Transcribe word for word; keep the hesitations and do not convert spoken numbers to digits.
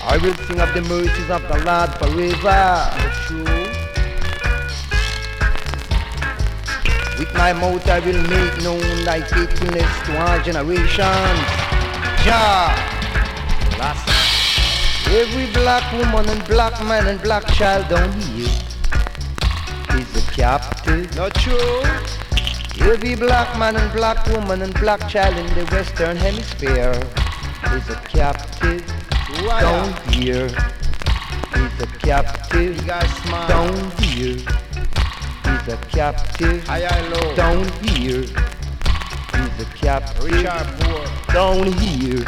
I will sing of the mercies of the Lord forever. True. With my mouth I will make known thy faithfulness to all generations. Jah, last. Every black woman and black man and black child down here is a captive. Not true. Every black man and black woman and black child in the Western Hemisphere is a captive. Why Down here is a captive. You guys smile. Down here is a captive. High I low. Down here is a captive. Rich or poor. Down here